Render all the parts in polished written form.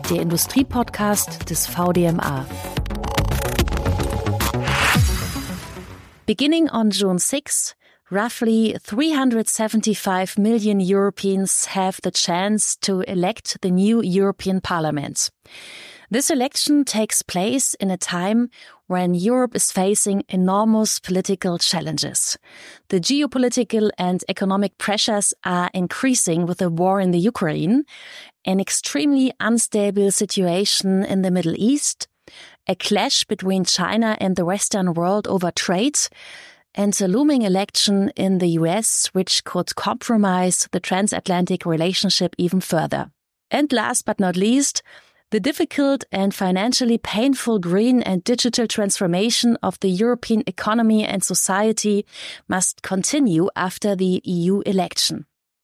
der Industriepodcast des VDMA. Beginning on June 6, roughly 375 million Europeans have the chance to elect the new European Parliament. This election takes place in a time when Europe is facing enormous political challenges. The geopolitical and economic pressures are increasing with the war in the Ukraine, an extremely unstable situation in the Middle East, a clash between China and the Western world over trade, and a looming election in the US, which could compromise the transatlantic relationship even further. And last but not least, the difficult and financially painful green and digital transformation of the European economy and society must continue after the EU election.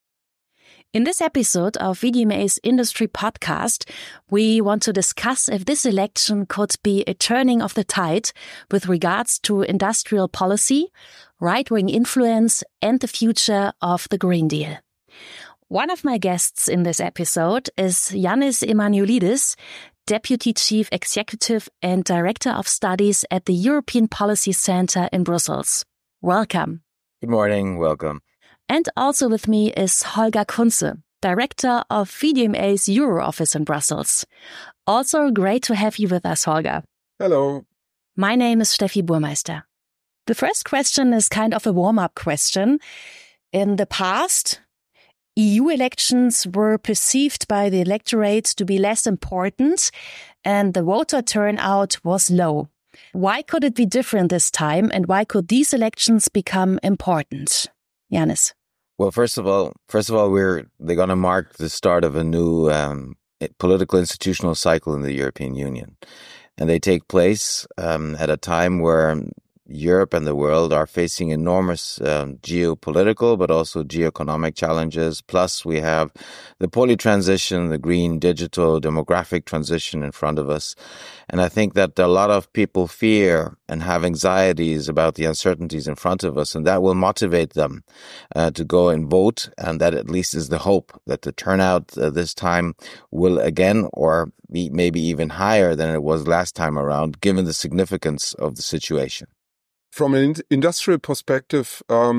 In this episode of VDMA's Industry Podcast, we want to discuss if this election could be a turning of the tide with regards to industrial policy, right-wing influence, and the future of the Green Deal. One of my guests in this episode is Yannis Emanuelidis, Deputy Chief Executive and Director of Studies at the European Policy Center in Brussels. Welcome. Good morning. Welcome. And also with me is Holger Kunze, Director of VDMA's Euro office in Brussels. Also great to have you with us, Holger. Hello. My name is Steffi Burmeister. The first question is kind of a warm-up question. In the past, EU elections were perceived by the electorate to be less important, and the voter turnout was low. Why could it be different this time, and why could these elections become important? Yannis. Well, first of all, they're going to mark the start of a new political institutional cycle in the European Union, and they take place at a time where Europe and the world are facing enormous geopolitical but also geoeconomic challenges. Plus, we have the poly transition, the green, digital, demographic transition in front of us. And I think that a lot of people fear and have anxieties about the uncertainties in front of us, and that will motivate them to go and vote. And that at least is the hope that the turnout this time will again or be maybe even higher than it was last time around, given the significance of the situation. From an industrial perspective,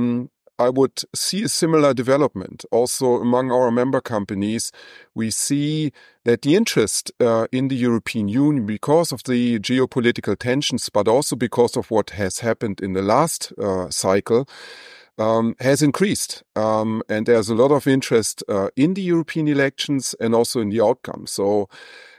I would see a similar development. Also, among our member companies, we see that the interest in the European Union, because of the geopolitical tensions, but also because of what has happened in the last cycle, has increased. And there's a lot of interest in the European elections and also in the outcome. So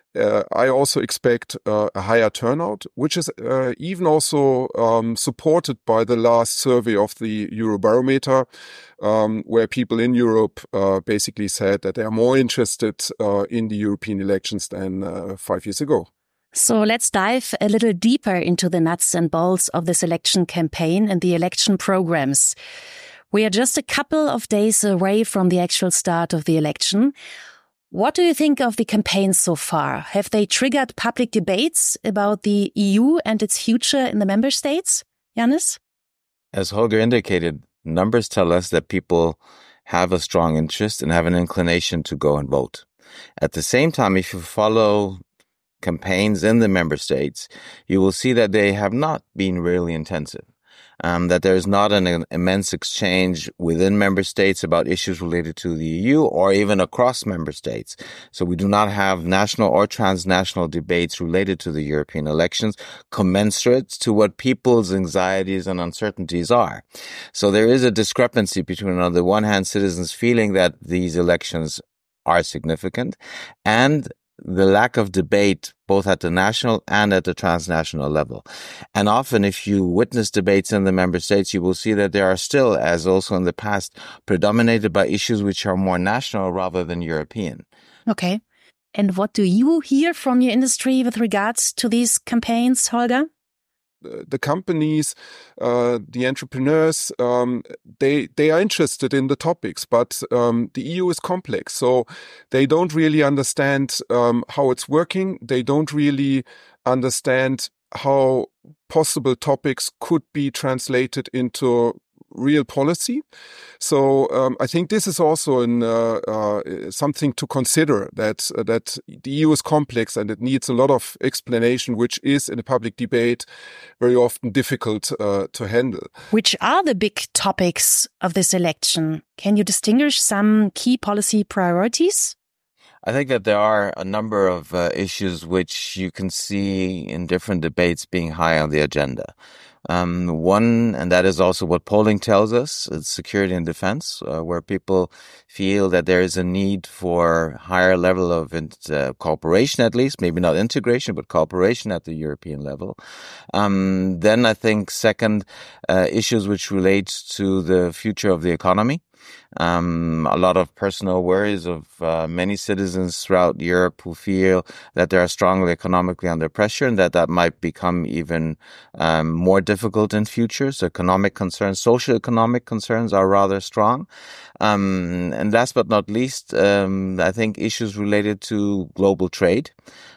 I also expect a higher turnout, which is even also supported by the last survey of the Eurobarometer, where people in Europe basically said that they are more interested in the European elections than 5 years ago. So let's dive a little deeper into the nuts and bolts of this election campaign and the election programs. We are just a couple of days away from the actual start of the election. What do you think of the campaigns so far? Have they triggered public debates about the EU and its future in the member states? Yannis? As Holger indicated, numbers tell us that people have a strong interest and have an inclination to go and vote. At the same time, if you follow campaigns in the member states, you will see that they have not been really intensive. That there is not an immense exchange within member states about issues related to the EU or even across member states. So we do not have national or transnational debates related to the European elections commensurate to what people's anxieties and uncertainties are. So there is a discrepancy between, on the one hand, citizens feeling that these elections are significant and the lack of debate both at the national and at the transnational level. And often if you witness debates in the member states, you will see that they are still, as also in the past, predominated by issues which are more national rather than European. Okay. And what do you hear from your industry with regards to these campaigns, Holger? The companies, the entrepreneurs, they are interested in the topics, but the EU is complex. So they don't really understand how it's working. They don't really understand how possible topics could be translated into real policy. So I think this is also something to consider, that the EU is complex and it needs a lot of explanation, which is in a public debate very often difficult to handle. Which are the big topics of this election? Can you distinguish some key policy priorities? I think that there are a number of issues which you can see in different debates being high on the agenda. One, and that is also what polling tells us, is security and defense, where people feel that there is a need for higher level of cooperation, at least, maybe not integration, but cooperation at the European level. Then I think second, issues which relate to the future of the economy. A lot of personal worries of many citizens throughout Europe who feel that they are strongly economically under pressure and that might become even more difficult in future. So economic concerns, socio-economic concerns are rather strong. And last but not least, I think issues related to global trade,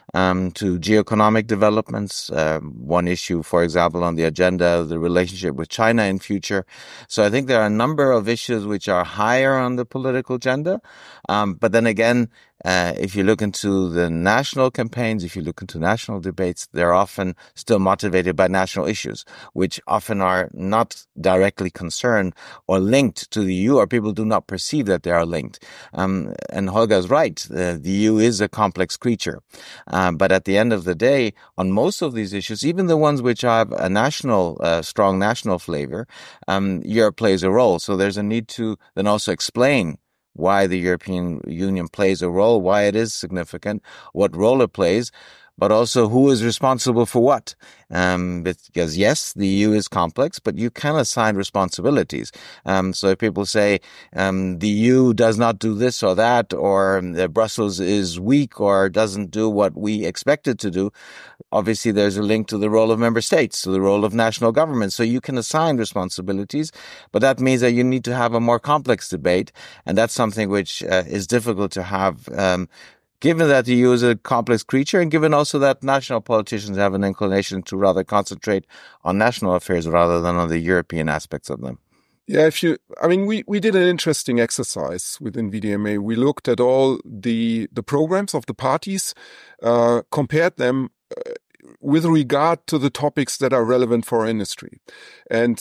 to geoeconomic developments. One issue, for example, on the agenda, the relationship with China in future. So I think there are a number of issues which are higher on the political agenda. But then again, if you look into the national campaigns, if you look into national debates, they're often still motivated by national issues, which often are not directly concerned or linked to the EU, or people do not perceive that they are linked. And Holger is right. The EU is a complex creature. But at the end of the day, on most of these issues, even the ones which have a national, strong national flavor, Europe plays a role. So there's a need to then also explain why the European Union plays a role, why it is significant, what role it plays, but also who is responsible for what. Because yes, the EU is complex, but you can assign responsibilities. So if people say the EU does not do this or that, or Brussels is weak or doesn't do what we expect it to do, obviously there's a link to the role of member states, to the role of national governments. So you can assign responsibilities, but that means that you need to have a more complex debate. And that's something which is difficult to have, given that the EU is a complex creature and given also that national politicians have an inclination to rather concentrate on national affairs rather than on the European aspects of them. Yeah, we did an interesting exercise within VDMA. We looked at all the programs of the parties, compared them with regard to the topics that are relevant for our industry. And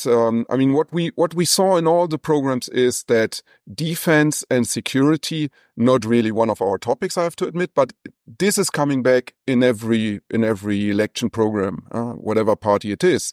what we saw in all the programs is that defense and security, not really one of our topics, I have to admit, but this is coming back in every election program, whatever party it is.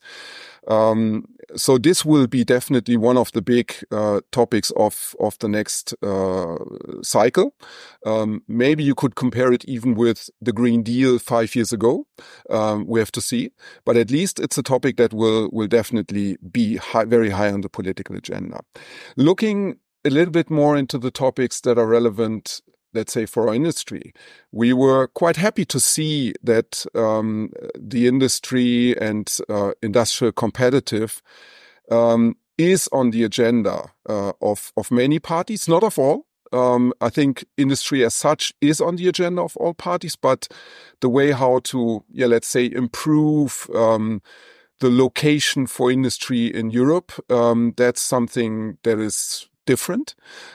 So this will be definitely one of the big topics of the next cycle. Maybe you could compare it even with the Green Deal 5 years ago. We have to see, but at least it's a topic that will definitely be very high on the political agenda. Looking a little bit more into the topics that are relevant, let's say, for our industry, we were quite happy to see that the industry and industrial competitive is on the agenda of many parties, not of all. I think industry as such is on the agenda of all parties, but the way how to, let's say, improve the location for industry in Europe, that's something that is different.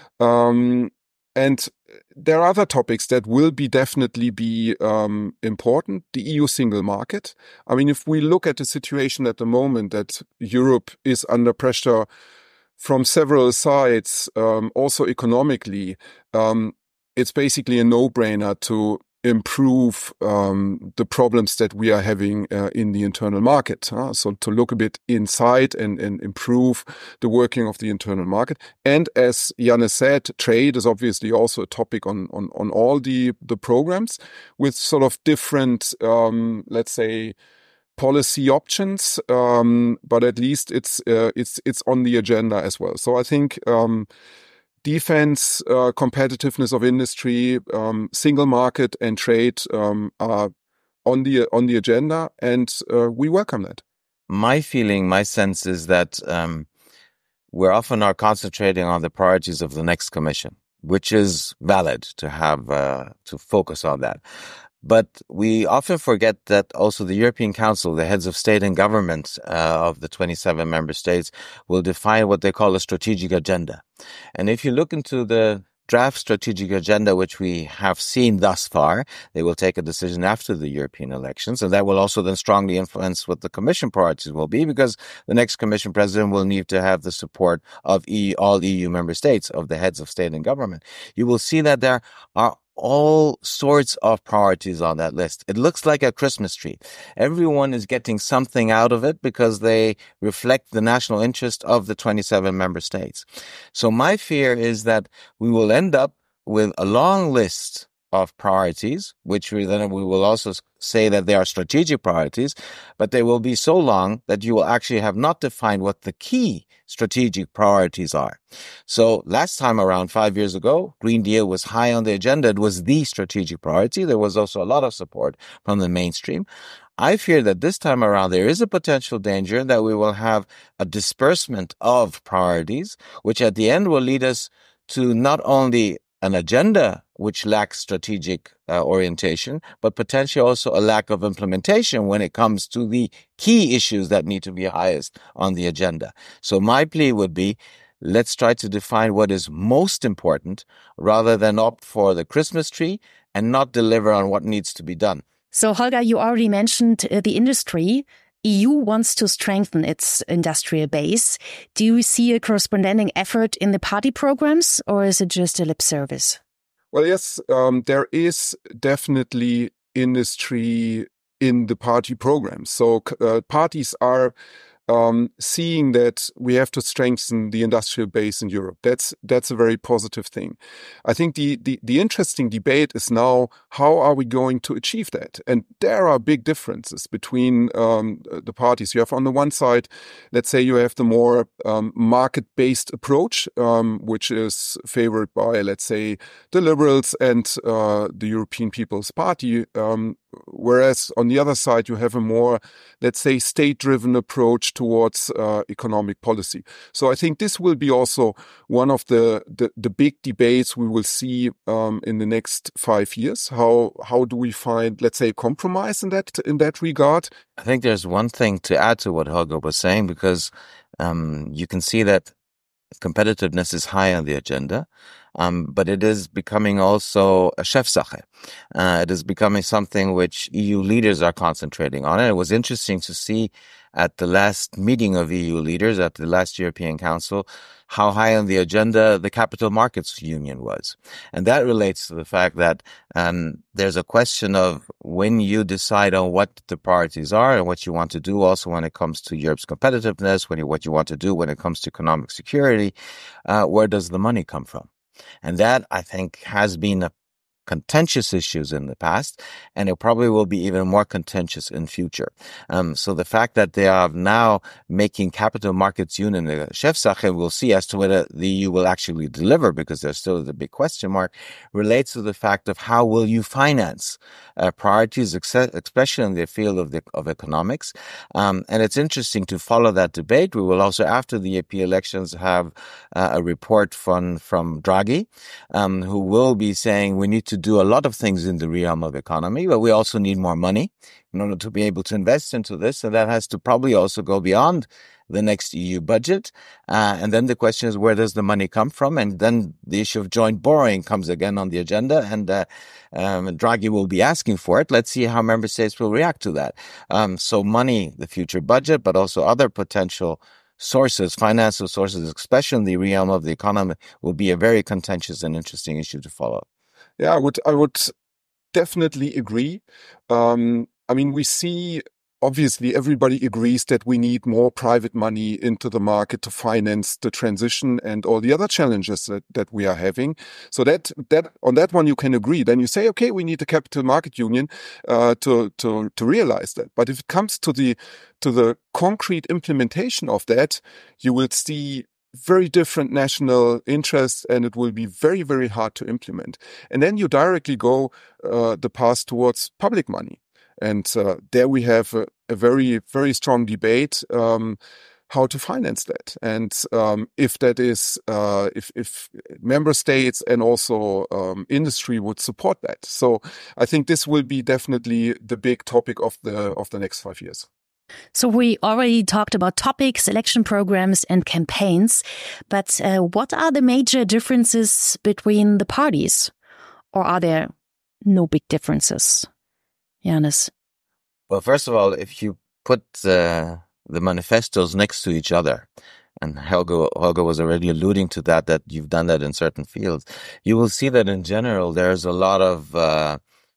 And there are other topics that will definitely be important. The EU single market. I mean, if we look at the situation at the moment that Europe is under pressure from several sides, also economically, it's basically a no-brainer to improve the problems that we are having in the internal market. So to look a bit inside and improve the working of the internal market. And as Janne said, trade is obviously also a topic on all the programs with sort of different, let's say, policy options. But at least it's on the agenda as well. So I think defense, competitiveness of industry, single market and trade are on the agenda, and we welcome that. My sense is that we're often are concentrating on the priorities of the next commission, which is valid to have to focus on that. But we often forget that also the European Council, the heads of state and government of the 27 member states, will define what they call a strategic agenda. And if you look into the draft strategic agenda, which we have seen thus far, they will take a decision after the European elections. And that will also then strongly influence what the Commission priorities will be, because the next Commission president will need to have the support of all EU member states, of the heads of state and government. You will see that there are all sorts of priorities on that list. It looks like a Christmas tree. Everyone is getting something out of it because they reflect the national interest of the 27 member states. So my fear is that we will end up with a long list of priorities, which we will also say that they are strategic priorities, but they will be so long that you will actually have not defined what the key strategic priorities are. So last time around, 5 years ago, Green Deal was high on the agenda. It was the strategic priority. There was also a lot of support from the mainstream. I fear that this time around, there is a potential danger that we will have a disbursement of priorities, which at the end will lead us to not only an agenda which lacks strategic orientation, but potentially also a lack of implementation when it comes to the key issues that need to be highest on the agenda. So my plea would be, let's try to define what is most important rather than opt for the Christmas tree and not deliver on what needs to be done. So Holger, you already mentioned the industry. EU wants to strengthen its industrial base. Do you see a corresponding effort in the party programs, or is it just a lip service? Well, yes, there is definitely industry in the party programs. So parties are seeing that we have to strengthen the industrial base in Europe. That's a very positive thing. I think the interesting debate is now, how are we going to achieve that? And there are big differences between the parties. You have on the one side, let's say you have the more market-based approach, which is favored by, let's say, the Liberals and the European People's Party. Whereas on the other side, you have a more, let's say, state-driven approach towards economic policy. So I think this will be also one of the big debates we will see in the next 5 years. How do we find, let's say, a compromise in that regard? I think there's one thing to add to what Holger was saying, because you can see that competitiveness is high on the agenda. But it is becoming also a Chefsache. It is becoming something which EU leaders are concentrating on. And it was interesting to see at the last meeting of EU leaders, at the last European Council, how high on the agenda the Capital Markets Union was. And that relates to the fact that there's a question of when you decide on what the priorities are and what you want to do, also when it comes to Europe's competitiveness, what you want to do when it comes to economic security, where does the money come from? And that, I think, has been a contentious issues in the past, and it probably will be even more contentious in future. So the fact that they are now making Capital Markets Union a Chefsache, we'll see as to whether the EU will actually deliver, because there's still the big question mark, relates to the fact of how will you finance priorities, especially in the field of economics. And it's interesting to follow that debate. We will also, after the EP elections, have a report from Draghi, who will be saying we need to do a lot of things in the realm of economy, but we also need more money in order to be able to invest into this. And that has to probably also go beyond the next EU budget. And then the question is, where does the money come from? And then the issue of joint borrowing comes again on the agenda, and Draghi will be asking for it. Let's see how member states will react to that. So money, the future budget, but also other potential sources, financial sources, especially in the realm of the economy, will be a very contentious and interesting issue to follow. Yeah, I would definitely agree. I mean, we see, obviously, everybody agrees that we need more private money into the market to finance the transition and all the other challenges that we are having. So that on that one you can agree. Then you say, okay, we need a capital market union to realize that. But if it comes to the concrete implementation of that, you will see very different national interests, and it will be very, very hard to implement. And then you directly go the path towards public money. And there we have a very, very strong debate. how to finance that, and if that is if member states and also industry would support that. So I think this will be definitely the big topic of the next 5 years. So we already talked about topics, election programs and campaigns, but what are the major differences between the parties? Or are there no big differences? Jannis? Well, first of all, if you put the manifestos next to each other, and Helge was already alluding to that you've done that in certain fields, you will see that in general there's a lot of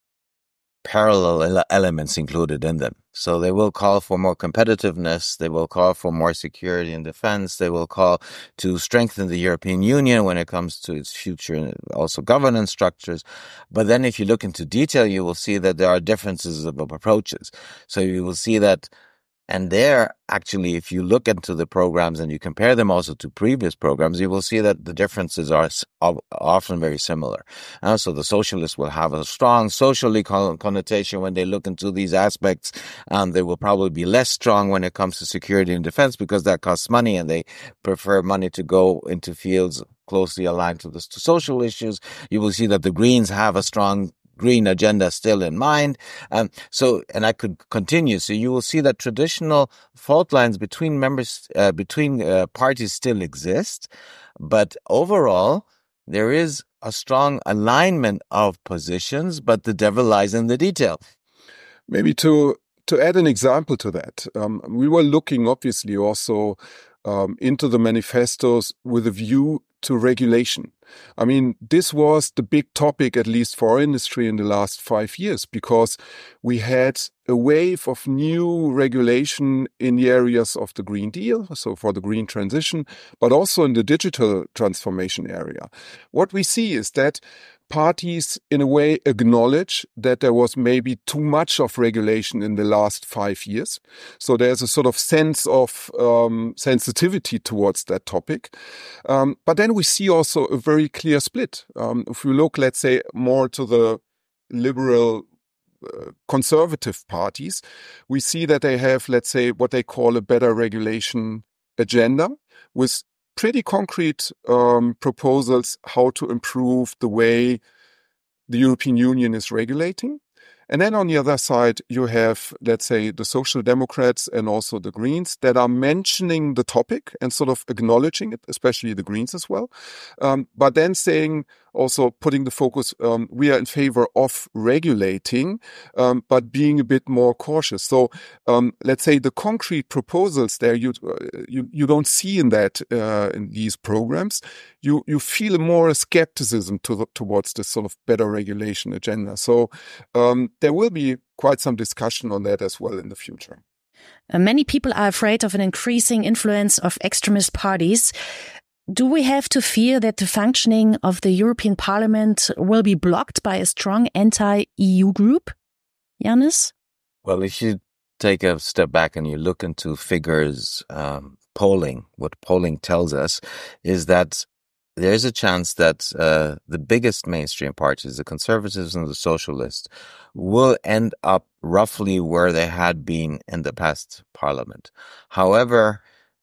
parallel elements included in them. So they will call for more competitiveness, they will call for more security and defense, they will call to strengthen the European Union when it comes to its future and also governance structures. But then if you look into detail, you will see that there are differences of approaches. So you will see that, and there, actually, if you look into the programs and you compare them also to previous programs, you will see that the differences are often very similar. So the socialists will have a strong socially connotation when they look into these aspects. They will probably be less strong when it comes to security and defense because that costs money, and they prefer money to go into fields closely aligned to social issues. You will see that the Greens have a strong green agenda still in mind. And I could continue. So you will see that traditional fault lines between parties still exist. But overall, there is a strong alignment of positions, but the devil lies in the detail. Maybe to add an example to that, we were looking obviously also into the manifestos with a view to regulation. I mean, this was the big topic, at least for our industry, in the last 5 years, because we had a wave of new regulation in the areas of the Green Deal, so for the green transition, but also in the digital transformation area. What we see is that parties, in a way, acknowledge that there was maybe too much of regulation in the last 5 years. So there's a sort of sense of sensitivity towards that topic. But then we see also a very clear split. If we look, let's say, more to the liberal conservative parties, we see that they have, let's say, what they call a better regulation agenda with pretty concrete proposals how to improve the way the European Union is regulating. And then on the other side, you have, let's say, the Social Democrats and also the Greens that are mentioning the topic and sort of acknowledging it, especially the Greens as well. But then saying, also putting the focus, we are in favor of regulating, but being a bit more cautious. So let's say the concrete proposals there, you don't see in that in these programs. You feel more skepticism towards this sort of better regulation agenda. So there will be quite some discussion on that as well in the future. Many people are afraid of an increasing influence of extremist parties. Do we have to fear that the functioning of the European Parliament will be blocked by a strong anti-EU group? Jannis? Well, if you take a step back and you look into figures, polling, what polling tells us is that there is a chance that the biggest mainstream parties, the Conservatives and the Socialists, will end up roughly where they had been in the past Parliament. However,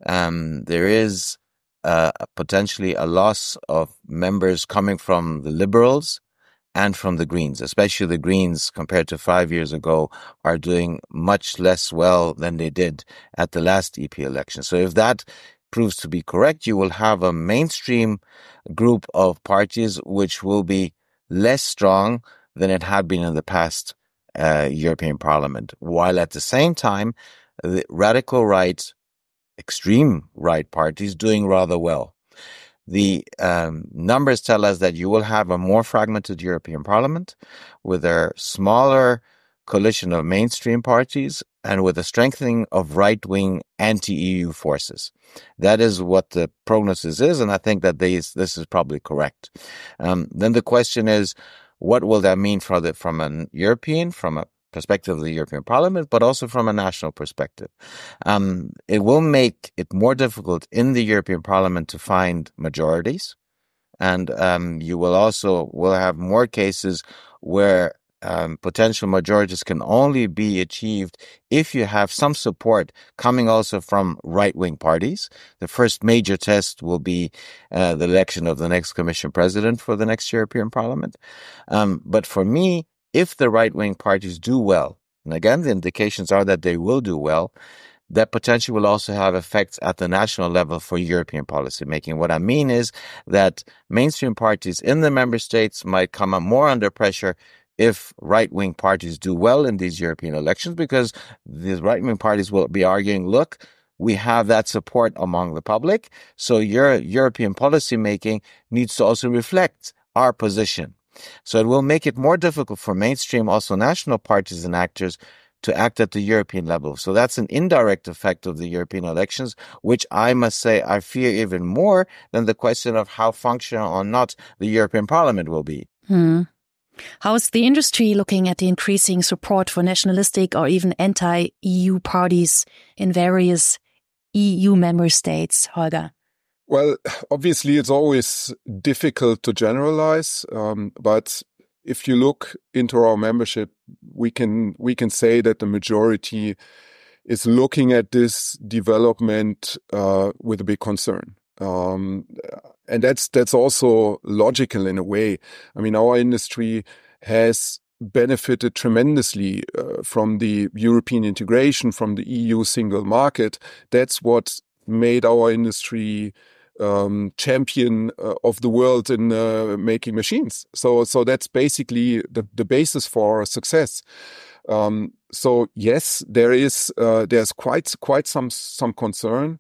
there is potentially a loss of members coming from the Liberals and from the Greens, especially the Greens compared to 5 years ago are doing much less well than they did at the last EP election. So if that proves to be correct, you will have a mainstream group of parties which will be less strong than it had been in the past European Parliament, while at the same time, the radical right, extreme right parties doing rather well. The numbers tell us that you will have a more fragmented European Parliament with a smaller coalition of mainstream parties and with a strengthening of right-wing anti-EU forces. That is what the prognosis is, and I think that this is probably correct. Then the question is, what will that mean from a perspective of the European Parliament, but also from a national perspective? It will make it more difficult in the European Parliament to find majorities, and you will have more cases where potential majorities can only be achieved if you have some support coming also from right-wing parties. The first major test will be the election of the next Commission president for the next European Parliament. But for me, if the right-wing parties do well, and again, the indications are that they will do well, that potentially will also have effects at the national level for European policy making. What I mean is that mainstream parties in the member states might come up more under pressure if right-wing parties do well in these European elections, because these right-wing parties will be arguing, look, we have that support among the public, so your European policy making needs to also reflect our position. So it will make it more difficult for mainstream, also national parties and actors to act at the European level. So that's an indirect effect of the European elections, which I must say I fear even more than the question of how functional or not the European Parliament will be. How is the industry looking at the increasing support for nationalistic or even anti-EU parties in various EU member states, Holger? Well, obviously, it's always difficult to generalize, but if you look into our membership, we can say that the majority is looking at this development with a big concern. And that's also logical in a way. I mean, our industry has benefited tremendously from the European integration, from the EU single market. That's what made our industry champion of the world in making machines. So that's basically the basis for our success. So yes, there's quite some concern.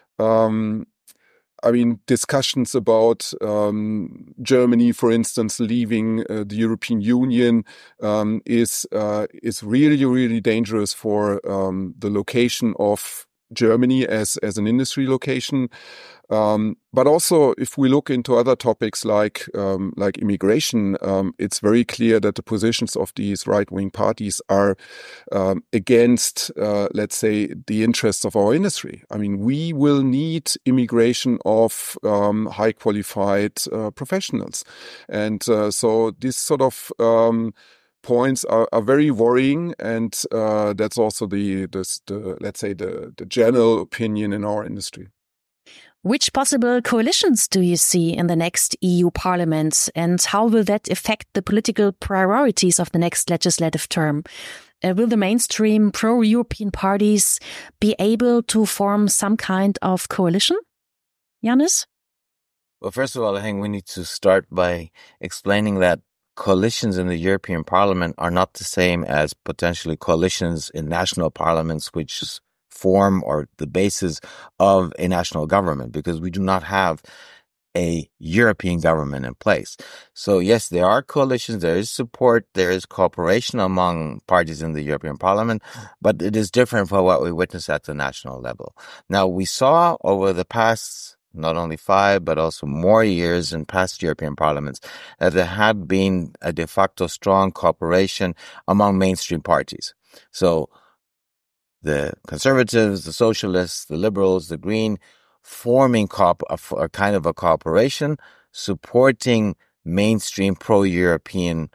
I mean, discussions about Germany, for instance, leaving the European Union is really, really dangerous for the location of Germany as an industry location. But also, if we look into other topics like immigration, it's very clear that the positions of these right-wing parties are against, let's say, the interests of our industry. I mean, we will need immigration of high qualified professionals, and so this sort of points are very worrying, and that's also the let's say the general opinion in our industry. Which possible coalitions do you see in the next EU Parliament, and how will that affect the political priorities of the next legislative term? Will the mainstream pro-European parties be able to form some kind of coalition? Yannis? Well, first of all, I think we need to start by explaining that coalitions in the European Parliament are not the same as potentially coalitions in national parliaments, which form or the basis of a national government, because we do not have a European government in place. So yes, there are coalitions, there is support, there is cooperation among parties in the European Parliament, but it is different from what we witness at the national level. Now, we saw over the past not only 5, but also more years in past European parliaments, that there had been a de facto strong cooperation among mainstream parties. So the Conservatives, the Socialists, the Liberals, the Green, forming a kind of a cooperation, supporting mainstream pro-European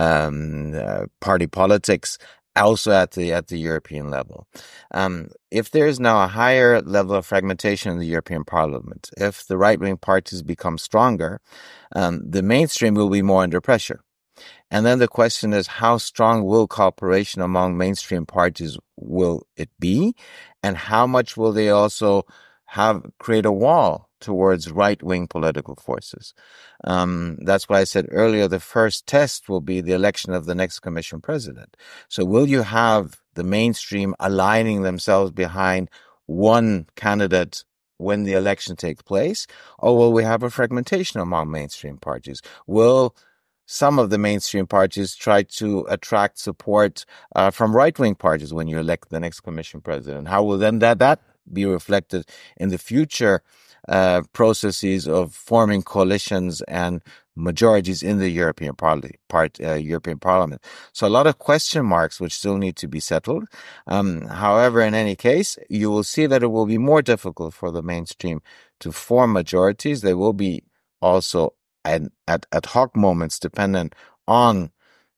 party politics, also at the European level. If there is now a higher level of fragmentation in the European Parliament, if the right-wing parties become stronger, the mainstream will be more under pressure. And then the question is, how strong will cooperation among mainstream parties will it be? And how much will they also create a wall towards right-wing political forces? That's why I said earlier, the first test will be the election of the next Commission president. So will you have the mainstream aligning themselves behind one candidate when the election takes place? Or will we have a fragmentation among mainstream parties? Will some of the mainstream parties try to attract support from right-wing parties when you elect the next Commission president? How will then that be reflected in the future processes of forming coalitions and majorities in the European Parliament? So a lot of question marks which still need to be settled. However, in any case, you will see that it will be more difficult for the mainstream to form majorities. They will be also at ad hoc moments dependent on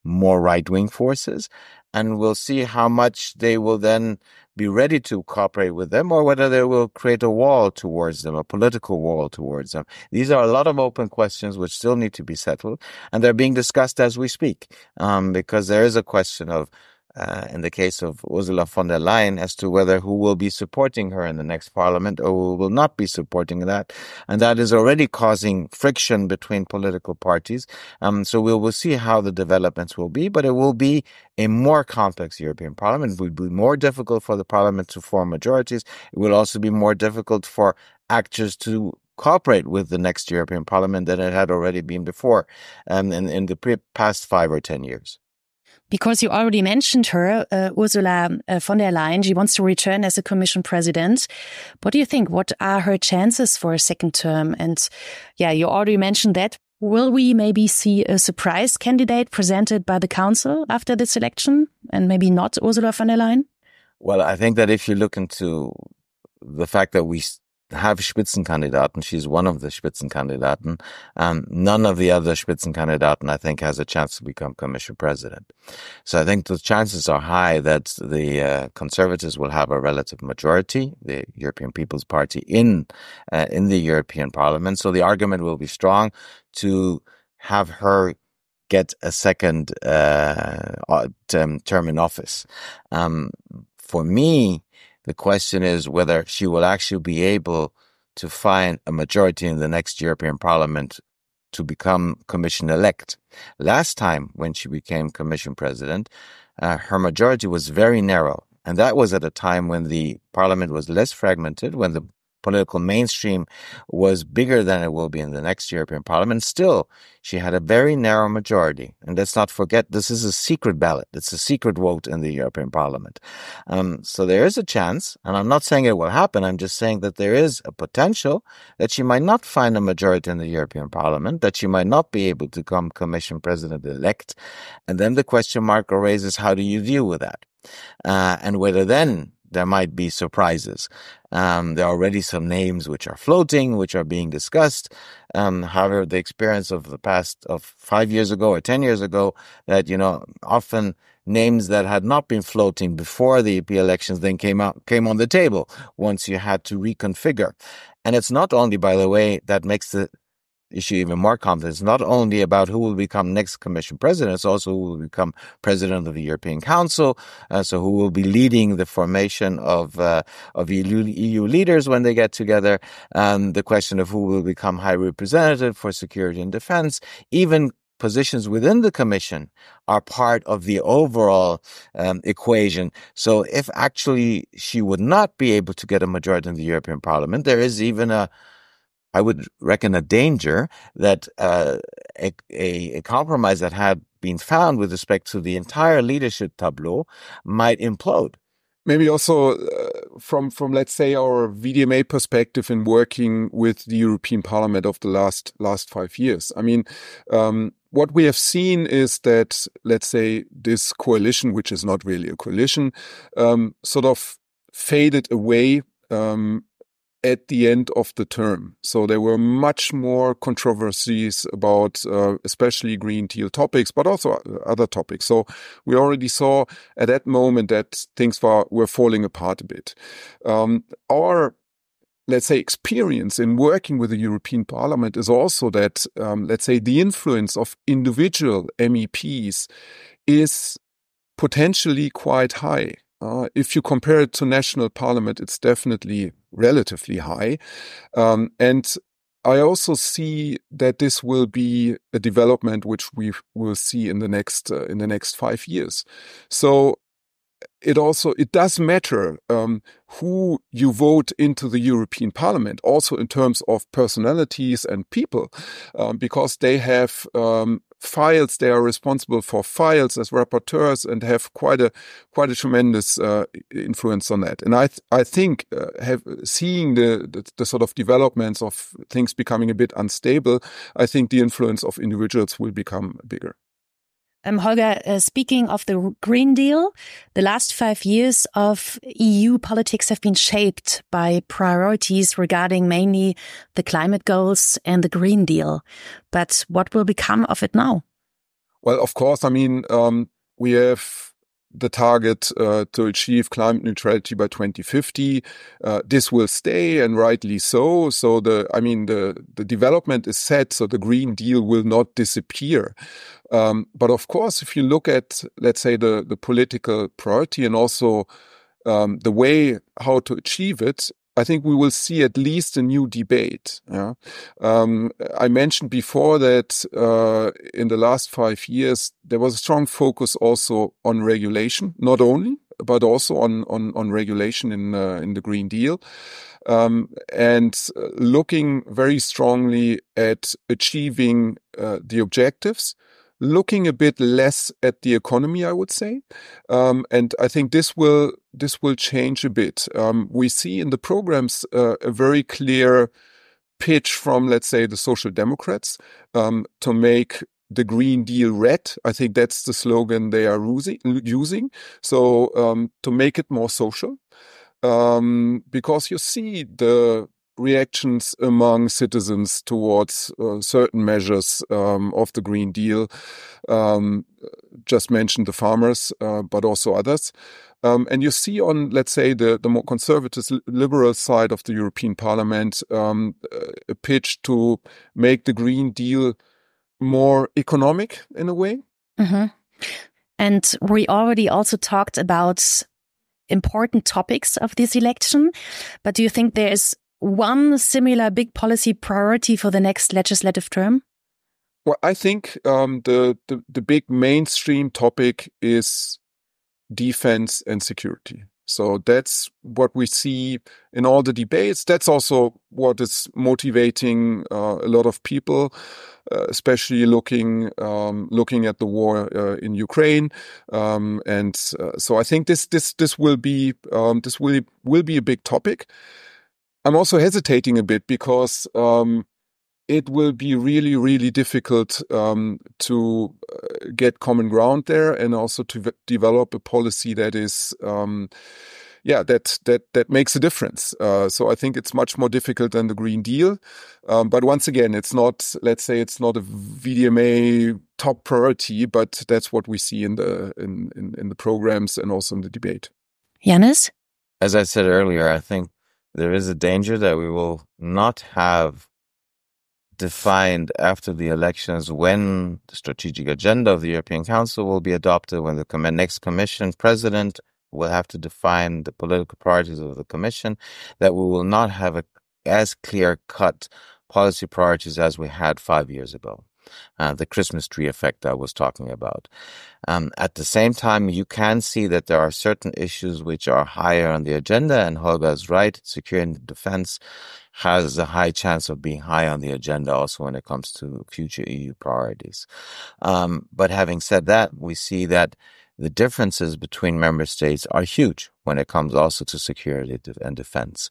more right-wing forces. And we'll see how much they will then be ready to cooperate with them, or whether they will create a wall towards them, a political wall towards them. These are a lot of open questions which still need to be settled, and they're being discussed as we speak, because there is a question of, in the case of Ursula von der Leyen, as to whether who will be supporting her in the next parliament or who will not be supporting that. And that is already causing friction between political parties. So we will see how the developments will be, but it will be a more complex European Parliament. It will be more difficult for the Parliament to form majorities. It will also be more difficult for actors to cooperate with the next European Parliament than it had already been before, in the past 5 or 10 years. Because you already mentioned her, Ursula von der Leyen, she wants to return as a Commission President. What do you think? What are her chances for a second term? And yeah, you already mentioned that. Will we maybe see a surprise candidate presented by the Council after this election and maybe not Ursula von der Leyen? Well, I think that if you look into the fact that we have Spitzenkandidaten, she's one of the Spitzenkandidaten, none of the other Spitzenkandidaten, I think, has a chance to become Commission President. So I think the chances are high that the Conservatives will have a relative majority, the European People's Party, in the European Parliament. So the argument will be strong to have her get a second term in office. For me, the question is whether she will actually be able to find a majority in the next European Parliament to become Commission-elect. Last time, when she became Commission President, her majority was very narrow. And that was at a time when the Parliament was less fragmented, when the political mainstream was bigger than it will be in the next European Parliament. Still, she had a very narrow majority. And let's not forget, this is a secret ballot. It's a secret vote in the European Parliament. So there is a chance, and I'm not saying it will happen. I'm just saying that there is a potential that she might not find a majority in the European Parliament, that she might not be able to become Commission President-elect. And then the question mark arises, how do you deal with that? And whether then there might be surprises. There are already some names which are floating, which are being discussed. However, the experience of the past of 5 years ago or 10 years ago, that, often names that had not been floating before the EP elections then came on the table once you had to reconfigure. And it's not only, by the way, that makes the issue even more complex. It's not only about who will become next Commission President, it's also who will become President of the European Council, so who will be leading the formation of EU leaders when they get together, the question of who will become High Representative for Security and Defense, even positions within the Commission are part of the overall equation. So if actually she would not be able to get a majority in the European Parliament, there is even I would reckon a danger that a compromise that had been found with respect to the entire leadership tableau might implode. Maybe also from let's say our VDMA perspective in working with the European Parliament of the last 5 years. I mean, what we have seen is that, let's say, this coalition, which is not really a coalition, sort of faded away at the end of the term. So there were much more controversies about especially Green Deal topics, but also other topics. So we already saw at that moment that things were falling apart a bit. Our, let's say, experience in working with the European Parliament is also that, let's say, the influence of individual MEPs is potentially quite high. If you compare it to national parliament, it's definitely relatively high. And I also see that this will be a development which we will see in the next 5 years. So it does matter who you vote into the European Parliament, also in terms of personalities and people, because they have files. They are responsible for files as rapporteurs and have quite a tremendous influence on that. And I think seeing the sort of developments of things becoming a bit unstable, I think the influence of individuals will become bigger. Holger, speaking of the Green Deal, the last 5 years of EU politics have been shaped by priorities regarding mainly the climate goals and the Green Deal. But what will become of it now? Well, of course, I mean, we have the target to achieve climate neutrality by 2050. This will stay, and rightly so. So the development is set, so the Green Deal will not disappear. But of course, if you look at, let's say, the political priority and also the way how to achieve it, I think we will see at least a new debate. Yeah? I mentioned before that in the last 5 years, there was a strong focus also on regulation, not only, but also on regulation in the Green Deal. And looking very strongly at achieving the objectives, looking a bit less at the economy, I would say. And I think this will change a bit. We see in the programs a very clear pitch from, let's say, the Social Democrats to make the Green Deal red. I think that's the slogan they are using. So to make it more social, because you see the reactions among citizens towards certain measures of the Green Deal. Just mentioned the farmers, but also others. And you see on, let's say, the more conservative liberal side of the European Parliament, a pitch to make the Green Deal more economic in a way. Mm-hmm. And we already also talked about important topics of this election, but do you think there is one similar big policy priority for the next legislative term? Well, I think the big mainstream topic is defense and security. So that's what we see in all the debates. That's also what is motivating a lot of people, especially looking at the war in Ukraine. So I think this will be a big topic. I'm also hesitating a bit because it will be really, really difficult to get common ground there, and also to develop a policy that is, that makes a difference. So I think it's much more difficult than the Green Deal. But once again, it's not, let's say, it's not a VDMA top priority, but that's what we see in the programs and also in the debate. Yannis? As I said earlier, I think there is a danger that we will not have defined after the elections when the strategic agenda of the European Council will be adopted, when the next Commission president will have to define the political priorities of the Commission, that we will not have as clear-cut policy priorities as we had 5 years ago. The Christmas tree effect I was talking about. At the same time, you can see that there are certain issues which are higher on the agenda, and Holger is right. Security and defense has a high chance of being high on the agenda also when it comes to future EU priorities. But having said that, we see that the differences between member states are huge when it comes also to security and defense.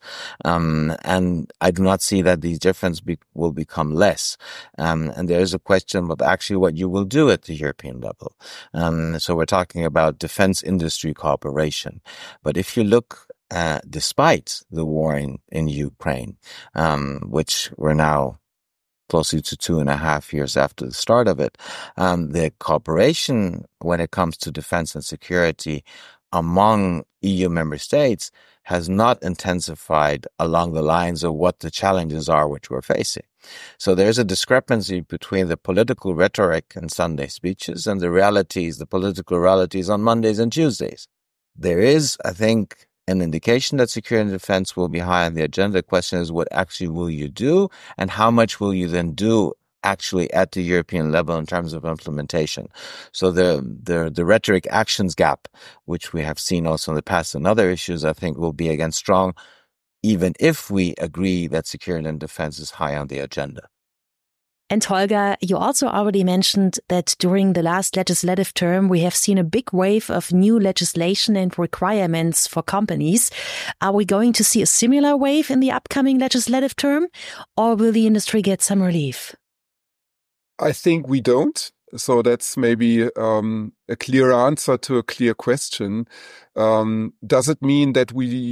And I do not see that these differences will become less. And there is a question of actually what you will do at the European level. So we're talking about defense industry cooperation. But if you look despite the war in Ukraine, which we're now closely to 2.5 years after the start of it, the cooperation when it comes to defense and security among EU member states has not intensified along the lines of what the challenges are which we're facing. So there's a discrepancy between the political rhetoric and Sunday speeches and the political realities on Mondays and Tuesdays. There is, I think, an indication that security and defense will be high on the agenda. The question is, what actually will you do, and how much will you then do actually at the European level in terms of implementation? So the rhetoric actions gap, which we have seen also in the past in other issues, I think will be again strong, even if we agree that security and defense is high on the agenda. And Holger, you also already mentioned that during the last legislative term, we have seen a big wave of new legislation and requirements for companies. Are we going to see a similar wave in the upcoming legislative term, or will the industry get some relief? I think we don't. So that's maybe a clear answer to a clear question. Does it mean that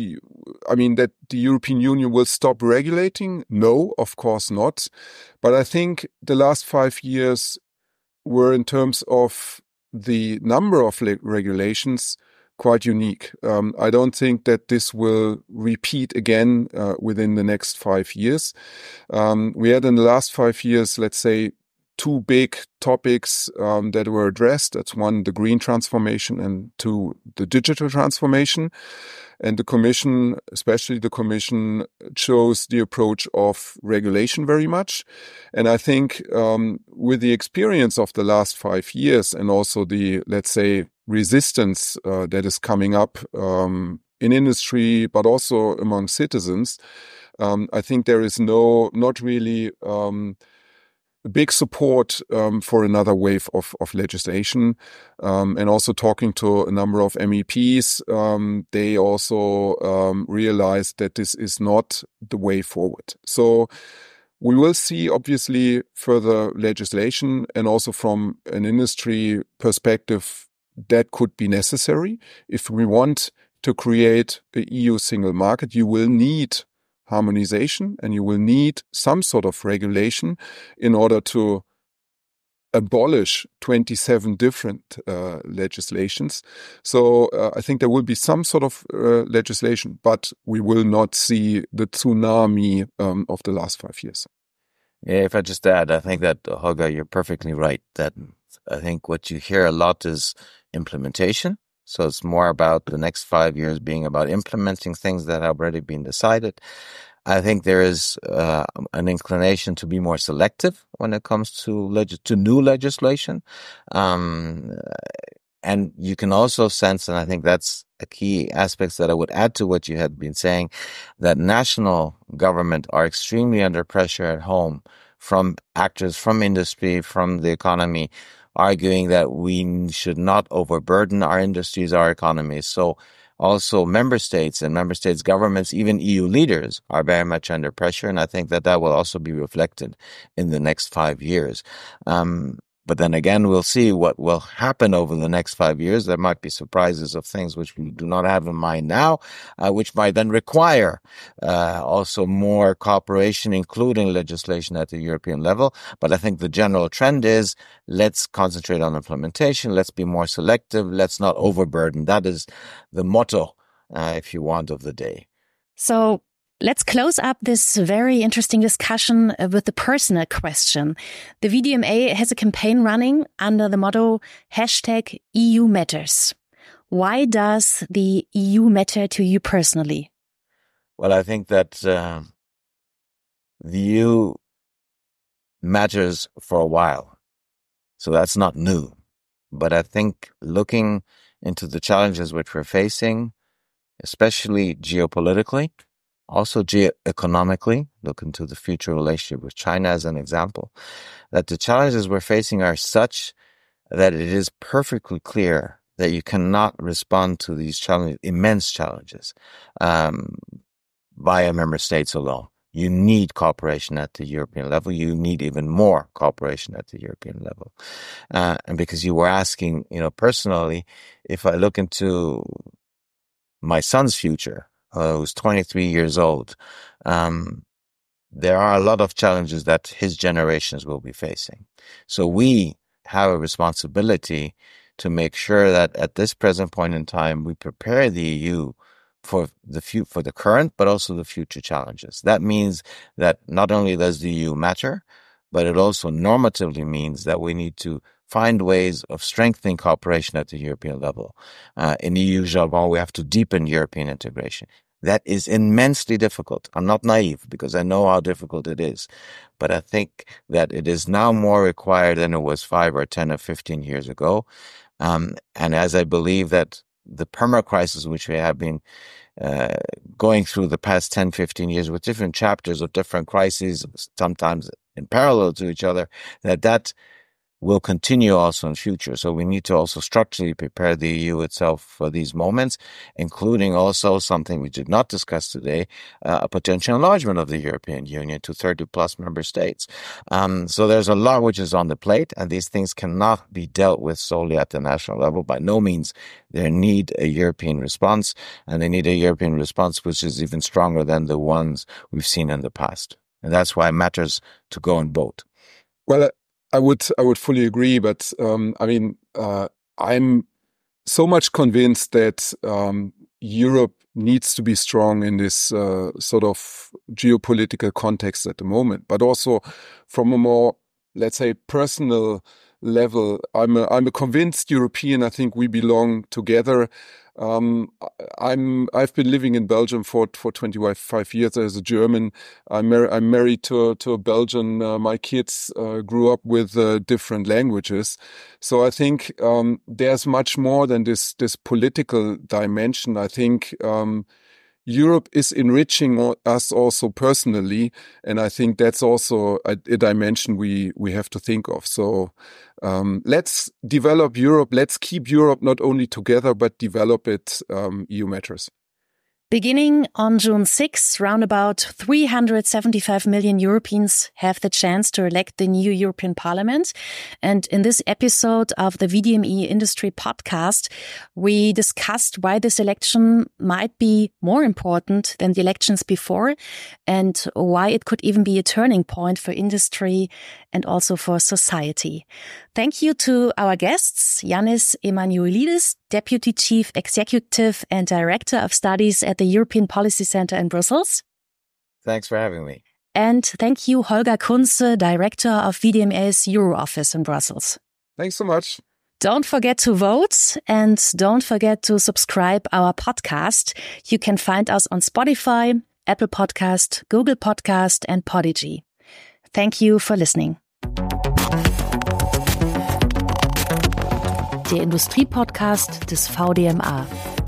that the European Union will stop regulating? No, of course not. But I think the last 5 years were, in terms of the number of regulations, quite unique. I don't think that this will repeat again within the next 5 years. We had in the last 5 years, let's say, two big topics that were addressed. That's one, the green transformation, and two, the digital transformation. And the Commission, especially the Commission, chose the approach of regulation very much. And I think with the experience of the last 5 years and also the, let's say, resistance that is coming up in industry, but also among citizens, I think there is not really big support for another wave of legislation. And also talking to a number of MEPs, they also realized that this is not the way forward. So we will see, obviously, further legislation, and also from an industry perspective, that could be necessary. If we want to create an EU single market, you will need harmonization, and you will need some sort of regulation in order to abolish 27 different legislations. So I think there will be some sort of legislation, but we will not see the tsunami of the last 5 years. Yeah, if I just add, I think that, Holger, you're perfectly right. That I think what you hear a lot is implementation. So it's more about the next 5 years being about implementing things that have already been decided. I think there is an inclination to be more selective when it comes to new legislation. And you can also sense, and I think that's a key aspect that I would add to what you had been saying, that national government are extremely under pressure at home from actors, from industry, from the economy, arguing that we should not overburden our industries, our economies. So also member states and member states governments, even EU leaders, are very much under pressure. And I think that will also be reflected in the next 5 years. But then again, we'll see what will happen over the next 5 years. There might be surprises of things which we do not have in mind now, which might then require also more cooperation, including legislation at the European level. But I think the general trend is, let's concentrate on implementation. Let's be more selective. Let's not overburden. That is the motto, if you want, of the day. So let's close up this very interesting discussion with the personal question. The VDMA has a campaign running under the motto #EU Matters. Why does the EU matter to you personally? Well, I think that the EU matters for a while. So that's not new. But I think looking into the challenges which we're facing, especially geopolitically, also geoeconomically, look into the future relationship with China as an example, that the challenges we're facing are such that it is perfectly clear that you cannot respond to these challenges, immense challenges, via member states alone. You need cooperation at the European level. You need even more cooperation at the European level. And because you were asking, personally, if I look into my son's future, who's 23 years old, there are a lot of challenges that his generations will be facing. So we have a responsibility to make sure that at this present point in time, we prepare the EU for the current, but also the future challenges. That means that not only does the EU matter, but it also normatively means that we need to find ways of strengthening cooperation at the European level. In EU jargon, we have to deepen European integration. That is immensely difficult. I'm not naive because I know how difficult it is. But I think that it is now more required than it was 5 or 10 or 15 years ago. And as I believe that the perma-crisis which we have been going through the past 10, 15 years with different chapters of different crises, sometimes in parallel to each other, that will continue also in future. So we need to also structurally prepare the EU itself for these moments, including also something we did not discuss today, a potential enlargement of the European Union to 30 plus member states. So there's a lot which is on the plate, and these things cannot be dealt with solely at the national level. By no means. They need a European response, and they need a European response which is even stronger than the ones we've seen in the past. And that's why it matters to go and vote. Well, I would fully agree, but I'm so much convinced that Europe needs to be strong in this sort of geopolitical context at the moment, but also from a more, let's say, personal level. I'm a convinced European. I think we belong together. I've been living in Belgium for 25 years as a German. I'm married to a Belgian. My kids grew up with different languages, so I think there's much more than this political dimension. I think Europe is enriching us also personally, and I think that's also a dimension we have to think of. So let's develop Europe. Let's keep Europe not only together, but develop it. EU matters. Beginning on June 6, round about 375 million Europeans have the chance to elect the new European Parliament. And in this episode of the VDME Industry Podcast, we discussed why this election might be more important than the elections before and why it could even be a turning point for industry and also for society. Thank you to our guests, Yannis Emanuelidis, Deputy Chief Executive and Director of Studies at the European Policy Center in Brussels. Thanks for having me. And thank you, Holger Kunze, Director of VDMA's Euro Office in Brussels. Thanks so much. Don't forget to vote and don't forget to subscribe our podcast. You can find us on Spotify, Apple Podcast, Google Podcast and Podigy. Thank you for listening. Der Industriepodcast des VDMA.